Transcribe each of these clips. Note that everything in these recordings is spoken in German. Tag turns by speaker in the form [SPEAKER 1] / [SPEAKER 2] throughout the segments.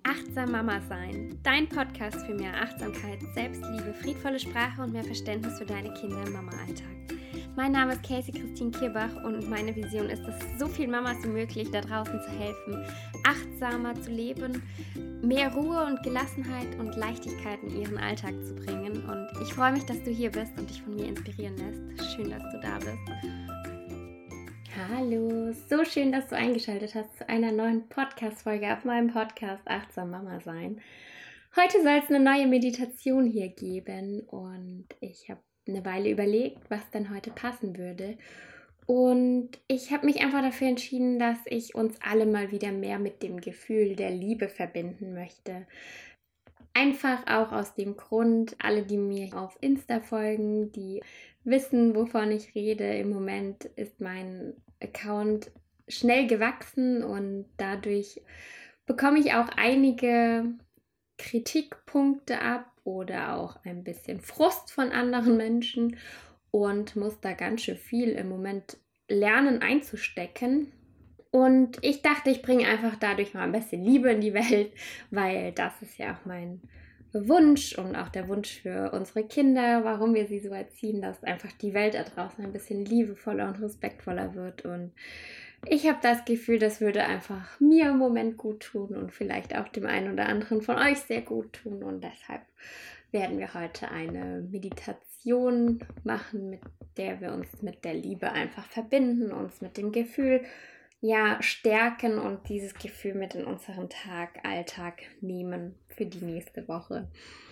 [SPEAKER 1] Achtsam Mama sein, dein Podcast für mehr Achtsamkeit, Selbstliebe, friedvolle Sprache und mehr Verständnis für deine Kinder im Mama-Alltag. Mein Name ist Casey Christine Kierbach und meine Vision ist es, so vielen Mamas wie möglich da draußen zu helfen, achtsamer zu leben, mehr Ruhe und Gelassenheit und Leichtigkeit in ihren Alltag zu bringen. Und ich freue mich, dass du hier bist und dich von mir inspirieren lässt. Schön, dass du da bist. Hallo, so schön, dass du eingeschaltet hast zu einer neuen Podcast-Folge auf meinem Podcast Achtsam Mama sein. Heute soll es eine neue Meditation hier geben und ich habe eine Weile überlegt, was denn heute passen würde. Und ich habe mich einfach dafür entschieden, dass ich uns alle mal wieder mehr mit dem Gefühl der Liebe verbinden möchte. Einfach auch aus dem Grund, alle, die mir auf Insta folgen, die wissen, wovon ich rede. Im Moment ist mein Account schnell gewachsen und dadurch bekomme ich auch einige Kritikpunkte ab oder auch ein bisschen Frust von anderen Menschen und muss da ganz schön viel im Moment lernen einzustecken. Und ich dachte, ich bringe einfach dadurch mal ein bisschen Liebe in die Welt, weil das ist ja auch mein Wunsch und auch der Wunsch für unsere Kinder, warum wir sie so erziehen, dass einfach die Welt da draußen ein bisschen liebevoller und respektvoller wird. Und ich habe das Gefühl, das würde einfach mir im Moment gut tun und vielleicht auch dem einen oder anderen von euch sehr gut tun. Und deshalb werden wir heute eine Meditation machen, mit der wir uns mit der Liebe einfach verbinden, uns mit dem Gefühl stärken und dieses Gefühl mit in unseren Alltag nehmen für die nächste Woche.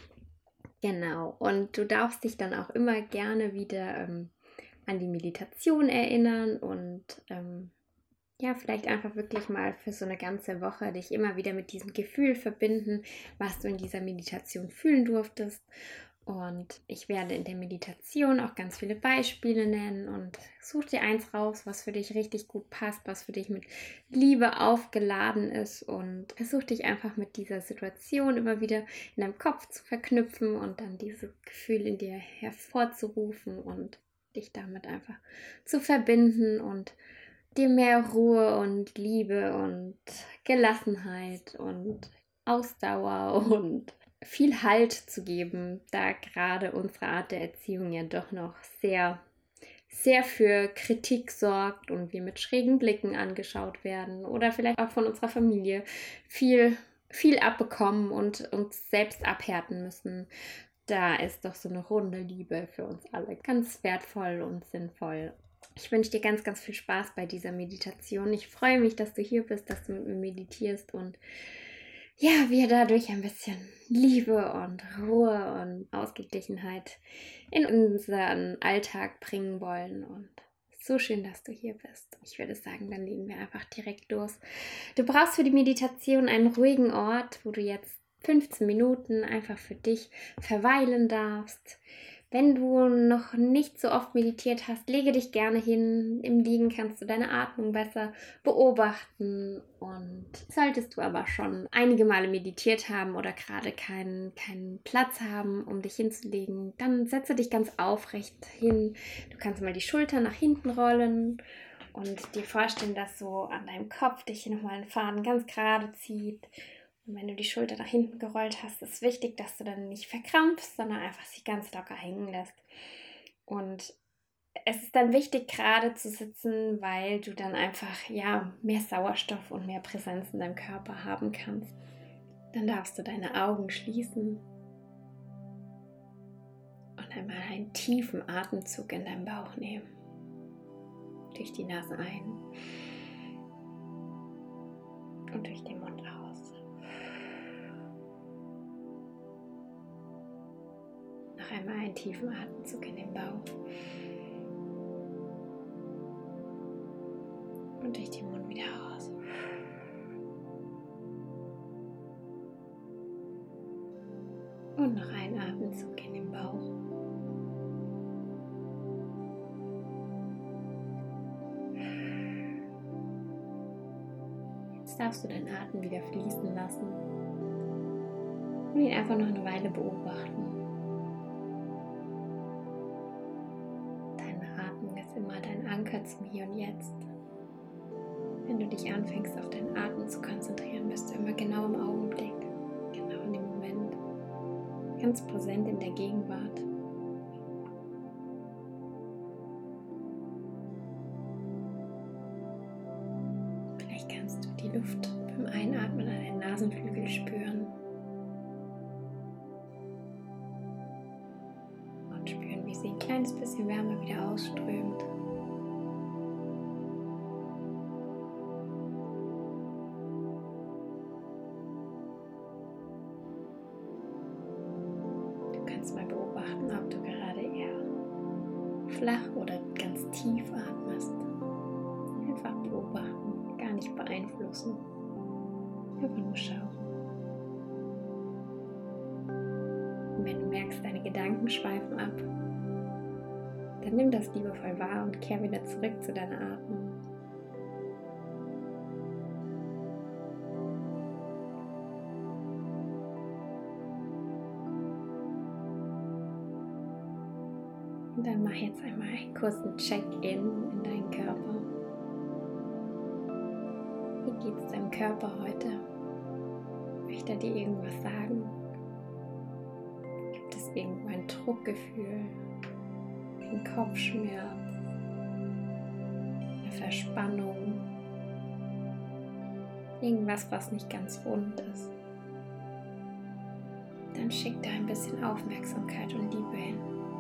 [SPEAKER 1] Genau, und du darfst dich dann auch immer gerne wieder an die Meditation erinnern und vielleicht einfach wirklich mal für so eine ganze Woche dich immer wieder mit diesem Gefühl verbinden, was du in dieser Meditation fühlen durftest. Und ich werde in der Meditation auch ganz viele Beispiele nennen und such dir eins raus, was für dich richtig gut passt, was für dich mit Liebe aufgeladen ist und versuch dich einfach mit dieser Situation immer wieder in deinem Kopf zu verknüpfen und dann dieses Gefühl in dir hervorzurufen und dich damit einfach zu verbinden und dir mehr Ruhe und Liebe und Gelassenheit und Ausdauer und viel Halt zu geben, da gerade unsere Art der Erziehung ja doch noch sehr, sehr für Kritik sorgt und wir mit schrägen Blicken angeschaut werden oder vielleicht auch von unserer Familie viel abbekommen und uns selbst abhärten müssen. Da ist doch so eine runde Liebe für uns alle ganz wertvoll und sinnvoll. Ich wünsche dir ganz, ganz viel Spaß bei dieser Meditation. Ich freue mich, dass du hier bist, dass du mit mir meditierst und wir dadurch ein bisschen Liebe und Ruhe und Ausgeglichenheit in unseren Alltag bringen wollen. Und so schön, dass du hier bist. Ich würde sagen, dann legen wir einfach direkt los. Du brauchst für die Meditation einen ruhigen Ort, wo du jetzt 15 Minuten einfach für dich verweilen darfst. Wenn du noch nicht so oft meditiert hast, lege dich gerne hin. Im Liegen kannst du deine Atmung besser beobachten. Und solltest du aber schon einige Male meditiert haben oder gerade keinen Platz haben, um dich hinzulegen, dann setze dich ganz aufrecht hin. Du kannst mal die Schultern nach hinten rollen und dir vorstellen, dass so an deinem Kopf dich nochmal ein Faden ganz gerade zieht. Und wenn du die Schulter nach hinten gerollt hast, ist wichtig, dass du dann nicht verkrampfst, sondern einfach sie ganz locker hängen lässt. Und es ist dann wichtig, gerade zu sitzen, weil du dann einfach mehr Sauerstoff und mehr Präsenz in deinem Körper haben kannst. Dann darfst du deine Augen schließen und einmal einen tiefen Atemzug in deinem Bauch nehmen. Durch die Nase ein und durch den Mund aus. Noch einmal einen tiefen Atemzug in den Bauch und durch den Mund wieder aus. Und noch einen Atemzug in den Bauch. Jetzt darfst du deinen Atem wieder fließen lassen und ihn einfach noch eine Weile beobachten. Deine Atmung ist immer dein Anker zum Hier und Jetzt. Wenn du dich anfängst, auf deinen Atem zu konzentrieren, bist du immer genau im Augenblick. ganz präsent in der Gegenwart. Vielleicht kannst du die Luft beim Einatmen an den Nasenflügel spüren und spüren, wie sie ein kleines bisschen Wärme wieder ausströmt. Mal beobachten, ob du gerade eher flach oder ganz tief atmest. Einfach beobachten, gar nicht beeinflussen. Einfach nur schauen. Und wenn du merkst, deine Gedanken schweifen ab, dann nimm das liebevoll wahr und kehr wieder zurück zu deiner Atmung. Und dann mach jetzt einmal einen kurzen Check-in in deinen Körper. Wie geht es deinem Körper heute? Möchte er dir irgendwas sagen? Gibt es irgendwo ein Druckgefühl, ein Kopfschmerz, eine Verspannung, irgendwas, was nicht ganz rund ist? Dann schick da ein bisschen Aufmerksamkeit und Liebe hin.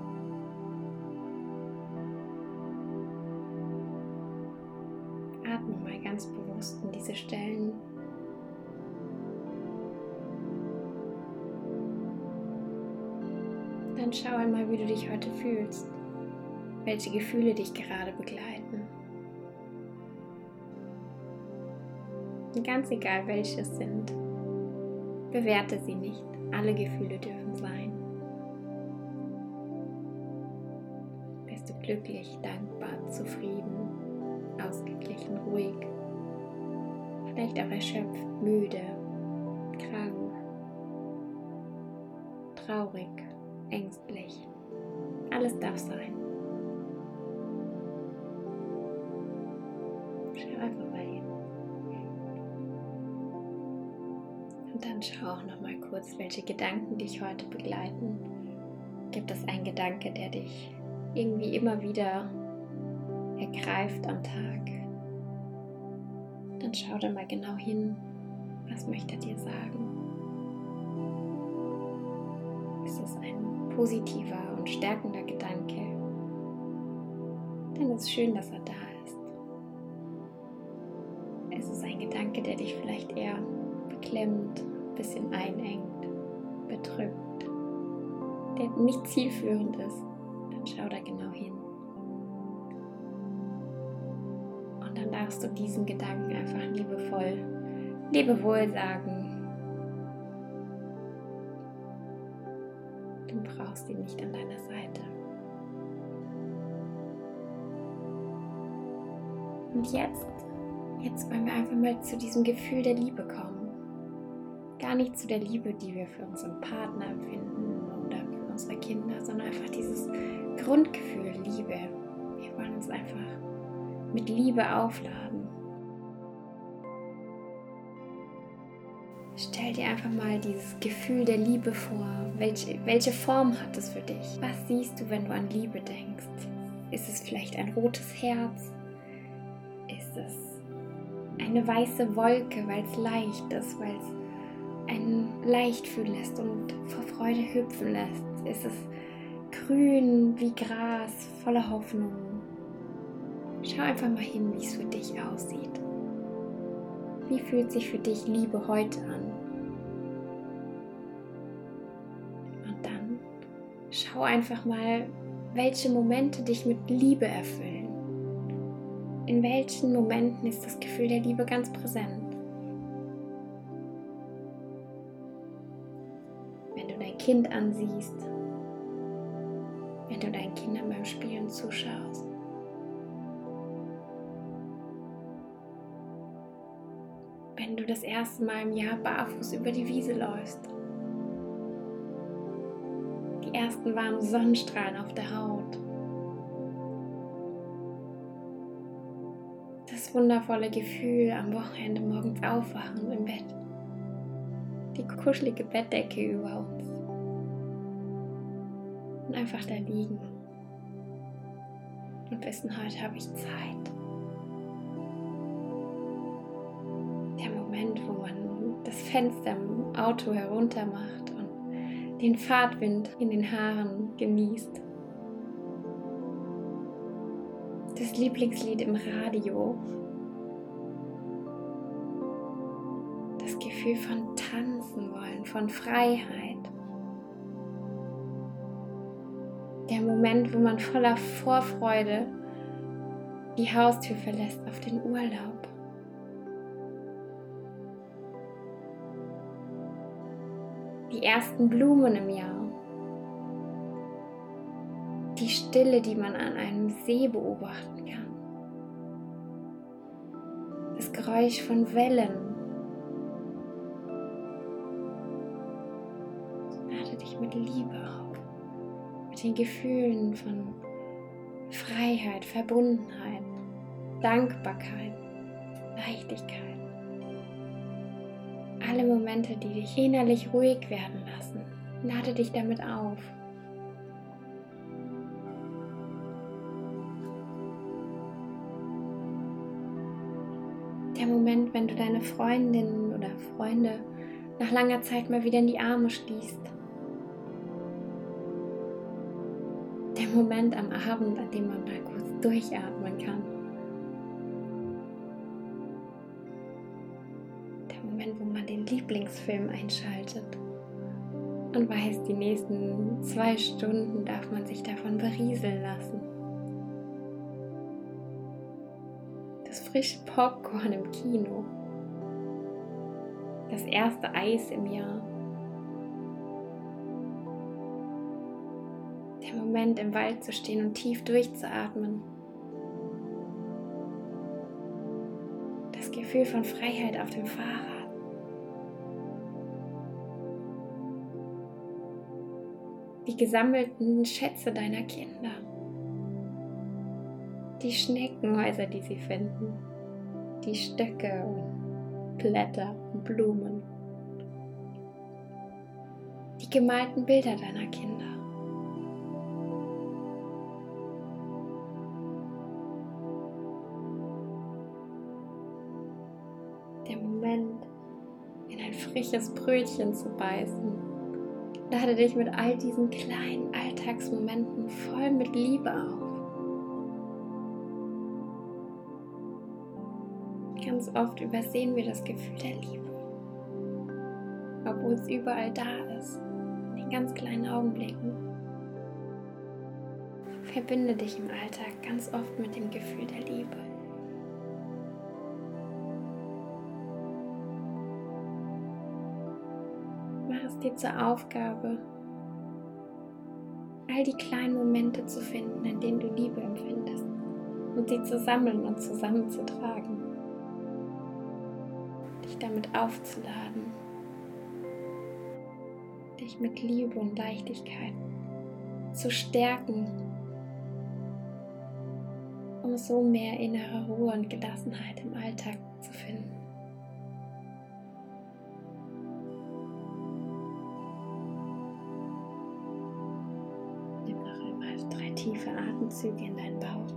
[SPEAKER 1] Atme mal ganz bewusst in diese Stellen. Dann schau einmal, wie du dich heute fühlst, welche Gefühle dich gerade begleiten. Und ganz egal, welche es sind, bewerte sie nicht. Alle Gefühle dürfen sein. Bist du glücklich, dankbar, zufrieden, ausgeglichen, ruhig, vielleicht auch erschöpft, müde, krank, traurig, ängstlich. Alles darf sein. Schau einfach mal hin. Und dann schau auch noch mal kurz, welche Gedanken dich heute begleiten. Gibt es einen Gedanke, der dich irgendwie immer wieder ergreift am Tag? Dann schau da mal genau hin, was möchte er dir sagen? Ist es ein positiver und stärkender Gedanke? Dann ist es schön, dass er da ist. Ist es ein Gedanke, der dich vielleicht eher beklemmt, ein bisschen einengt, bedrückt, der nicht zielführend ist? Dann schau da genau hin. Und dann darfst du diesen Gedanken einfach liebevoll Lebewohl sagen. Du brauchst ihn nicht an deiner Seite. Und jetzt wollen wir einfach mal zu diesem Gefühl der Liebe kommen. Gar nicht zu der Liebe, die wir für unseren Partner empfinden oder für unsere Kinder, sondern einfach dieses Grundgefühl Liebe. Wir wollen uns einfach mit Liebe aufladen. Stell dir einfach mal dieses Gefühl der Liebe vor. Welche Form hat es für dich? Was siehst du, wenn du an Liebe denkst? Ist es vielleicht ein rotes Herz? Ist es eine weiße Wolke, weil es leicht ist, weil es einen leicht fühlen lässt und vor Freude hüpfen lässt? Ist es grün wie Gras, voller Hoffnung? Schau einfach mal hin, wie es für dich aussieht. Wie fühlt sich für dich Liebe heute an? Und dann schau einfach mal, welche Momente dich mit Liebe erfüllen. In welchen Momenten ist das Gefühl der Liebe ganz präsent? Wenn du dein Kind ansiehst, wenn du deinen Kindern beim Spielen zuschaust, wenn du das erste Mal im Jahr barfuß über die Wiese läufst, die ersten warmen Sonnenstrahlen auf der Haut, das wundervolle Gefühl am Wochenende morgens aufwachen im Bett, die kuschelige Bettdecke über uns, und einfach da liegen und wissen, heute habe ich Zeit. Der Moment, wo man das Fenster im Auto herunter macht und den Fahrtwind in den Haaren genießt. Das Lieblingslied im Radio. Das Gefühl von tanzen wollen, von Freiheit. Der Moment, wo man voller Vorfreude die Haustür verlässt auf den Urlaub. Die ersten Blumen im Jahr. Die Stille, die man an einem See beobachten kann. Das Geräusch von Wellen. Lade dich mit Liebe auf. Mit den Gefühlen von Freiheit, Verbundenheit, Dankbarkeit, Leichtigkeit. Alle Momente, die dich innerlich ruhig werden lassen, lade dich damit auf. Der Moment, wenn du deine Freundinnen oder Freunde nach langer Zeit mal wieder in die Arme schließt. Der Moment am Abend, an dem man mal kurz durchatmen kann. Der Moment, wo man den Lieblingsfilm einschaltet und weiß, die nächsten 2 Stunden darf man sich davon berieseln lassen. Das frische Popcorn im Kino. Das erste Eis im Jahr. Der Moment, im Wald zu stehen und tief durchzuatmen. Das Gefühl von Freiheit auf dem Fahrrad. Die gesammelten Schätze deiner Kinder. Die Schneckenhäuser, die sie finden. Die Stöcke und Blätter und Blumen. Die gemalten Bilder deiner Kinder. Der Moment, in ein frisches Brötchen zu beißen. Lade dich mit all diesen kleinen Alltagsmomenten voll mit Liebe auf. Ganz oft übersehen wir das Gefühl der Liebe, obwohl es überall da ist, in den ganz kleinen Augenblicken. Verbinde dich im Alltag ganz oft mit dem Gefühl der Liebe. Mach es dir zur Aufgabe, all die kleinen Momente zu finden, in denen du Liebe empfindest und sie zu sammeln und zusammenzutragen. Dich damit aufzuladen, dich mit Liebe und Leichtigkeit zu stärken, um so mehr innere Ruhe und Gelassenheit im Alltag zu finden. Nimm noch einmal 3 tiefe Atemzüge in deinen Bauch.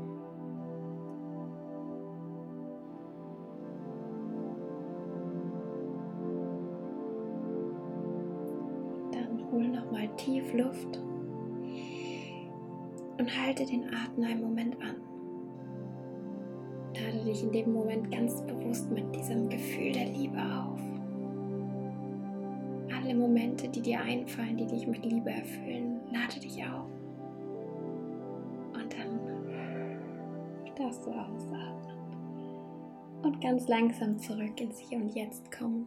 [SPEAKER 1] Hol nochmal tief Luft und halte den Atem einen Moment an. Lade dich in dem Moment ganz bewusst mit diesem Gefühl der Liebe auf. Alle Momente, die dir einfallen, die dich mit Liebe erfüllen, lade dich auf. Und dann darfst du ausatmen und ganz langsam zurück ins Hier und Jetzt kommen.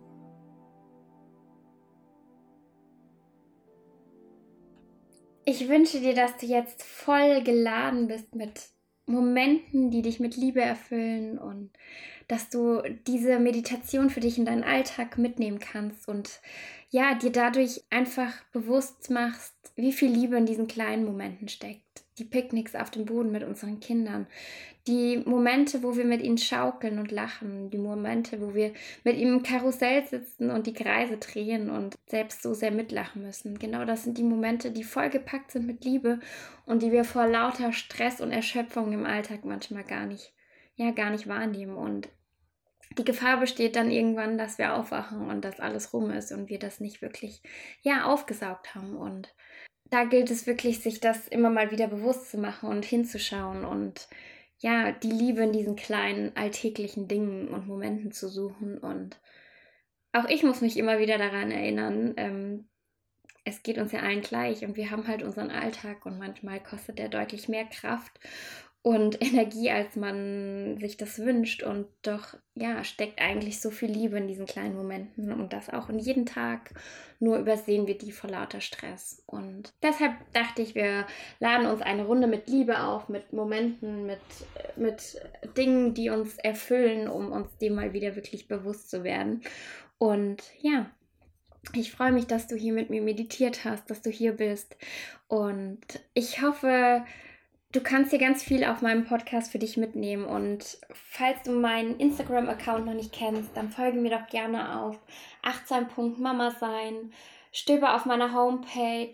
[SPEAKER 1] Ich wünsche dir, dass du jetzt voll geladen bist mit Momenten, die dich mit Liebe erfüllen und dass du diese Meditation für dich in deinen Alltag mitnehmen kannst und ja, dir dadurch einfach bewusst machst, wie viel Liebe in diesen kleinen Momenten steckt. die Picknicks auf dem Boden mit unseren Kindern, die Momente, wo wir mit ihnen schaukeln und lachen, die Momente, wo wir mit ihnen im Karussell sitzen und die Kreise drehen und selbst so sehr mitlachen müssen. Genau das sind die Momente, die vollgepackt sind mit Liebe und die wir vor lauter Stress und Erschöpfung im Alltag manchmal gar nicht wahrnehmen. Und die Gefahr besteht dann irgendwann, dass wir aufwachen und dass alles rum ist und wir das nicht wirklich aufgesaugt haben. Und da gilt es wirklich, sich das immer mal wieder bewusst zu machen und hinzuschauen und die Liebe in diesen kleinen alltäglichen Dingen und Momenten zu suchen. Und auch ich muss mich immer wieder daran erinnern, es geht uns ja allen gleich und wir haben halt unseren Alltag und manchmal kostet der deutlich mehr Kraft und Energie, als man sich das wünscht. Und doch, steckt eigentlich so viel Liebe in diesen kleinen Momenten und das auch in jedem Tag. Nur übersehen wir die vor lauter Stress. Und deshalb dachte ich, wir laden uns eine Runde mit Liebe auf, mit Momenten, mit Dingen, die uns erfüllen, um uns dem mal wieder wirklich bewusst zu werden. Und ich freue mich, dass du hier mit mir meditiert hast, dass du hier bist. Und ich hoffe, du kannst hier ganz viel auf meinem Podcast für dich mitnehmen. Und falls du meinen Instagram-Account noch nicht kennst, dann folge mir doch gerne auf achtsam.mamasein. Stöber auf meiner Homepage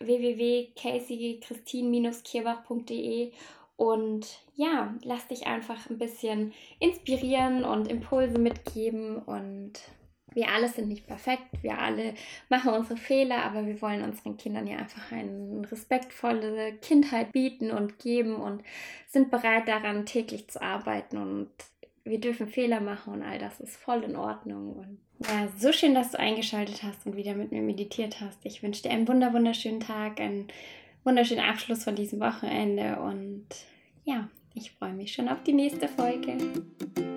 [SPEAKER 1] www.caseychristin-kierbach.de und lass dich einfach ein bisschen inspirieren und Impulse mitgeben. Und wir alle sind nicht perfekt, wir alle machen unsere Fehler, aber wir wollen unseren Kindern ja einfach eine respektvolle Kindheit bieten und geben und sind bereit daran, täglich zu arbeiten. Und wir dürfen Fehler machen und all das ist voll in Ordnung. Und so schön, dass du eingeschaltet hast und wieder mit mir meditiert hast. Ich wünsche dir einen wunderschönen Tag, einen wunderschönen Abschluss von diesem Wochenende und ich freue mich schon auf die nächste Folge.